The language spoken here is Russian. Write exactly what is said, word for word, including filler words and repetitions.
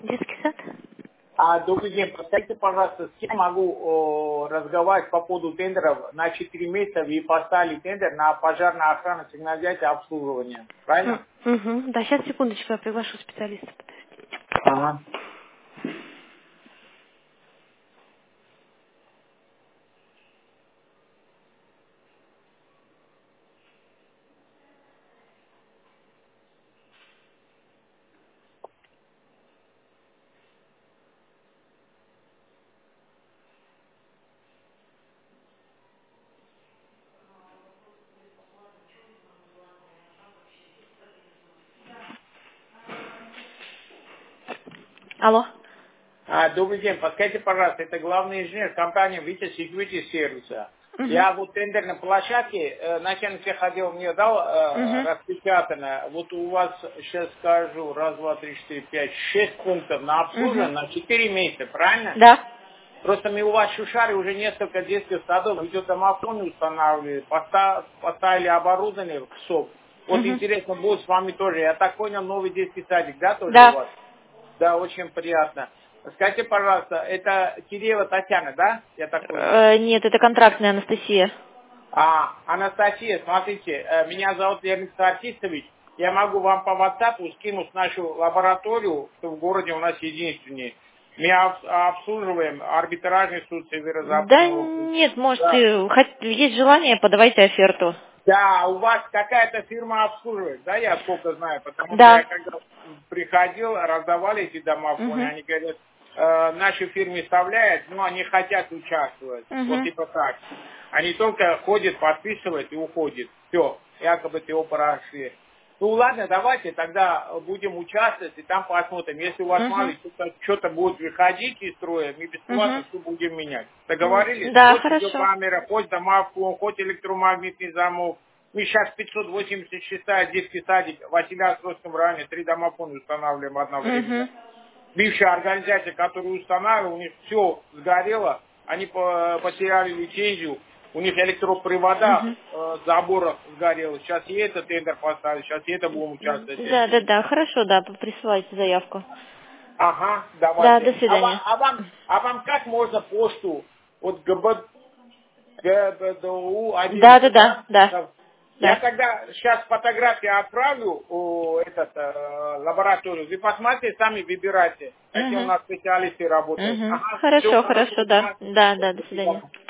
Детский сад? А, добрый день. Подскажите, пожалуйста, с кем могу о, разговаривать по поводу тендеров на четыре месяца? Вы поставили тендер на пожарную охрану, сигнализацию, обслуживание. Правильно? Угу. Да, сейчас, секундочку, я приглашу специалиста. Подождите. Ага. Алло. А, добрый день. Подскажите, пожалуйста, это главный инженер компании Vita Security Service. Угу. Я вот тендер на площадке, э, начальник ходил, мне дал э, Угу. распечатано. Вот у вас, сейчас скажу, раз, два, три, четыре, пять, шесть пунктов на обслуживание Угу. на четыре месяца, правильно? Да. Просто мы у вас в Шушаре уже несколько детских садов, видеодомофоны устанавливали, поста- поставили оборудование в СОП. Вот Угу. интересно будет с вами тоже. Я так понял, новый детский садик, да, тоже у Да. вас? Да, очень приятно. Скажите, пожалуйста, это Киреева Татьяна, да? Я так понял. Э, нет, это контрактная Анастасия. А, Анастасия, смотрите, э, меня зовут Леонид Артистович. Я могу вам по WhatsApp скинуть нашу лабораторию, что в городе у нас единственный. Мы об- обслуживаем арбитражный суд Да северо-западного округа. нет, может, Да. и хоть есть желание, подавайте оферту. Да, у вас какая-то фирма обслуживает, да, я сколько знаю, потому что я Да. когда приходил, раздавали эти домофоны, Угу. они говорят, э, наши фирмы вставляют, но они хотят участвовать, вот Угу. типа так. Они только ходят, подписывают и уходят. Все, якобы ТО прошли. Ну ладно, давайте тогда будем участвовать и там посмотрим. Если у вас мало Угу. что-то, что-то будет выходить из строя, мы бесплатно Угу. все будем менять. М, Договорились? Да, Хоть хорошо. видеокамера, хоть домофон, хоть электромагнитный замок. Мы сейчас пятьсот восемьдесят шестой детский садик в Василиостровском районе, три домофона устанавливаем одновременно. Угу. Бывшая организация, которую устанавливала, у них все сгорело, они по- потеряли лицензию, у них электропривода, Угу. э, заборов сгорело. Сейчас и этот тендер поставили, сейчас и это будем участвовать. Да, да, да, хорошо, да, присылайте заявку. Ага, Да, до давайте. А вам, свидания. а вам, а вам как можно почту от ГБ, ГБДУ Да, да, одиннадцать, да, да, да? Я да. тогда сейчас фотографии отправлю в этот, э, лабораторию. Вы посмотрите, сами выбирайте, какие у Угу. нас специалисты работают. Угу. Ага, все Хорошо, хорошо, хорошо, да. да. Да, да, до До свидания. свидания.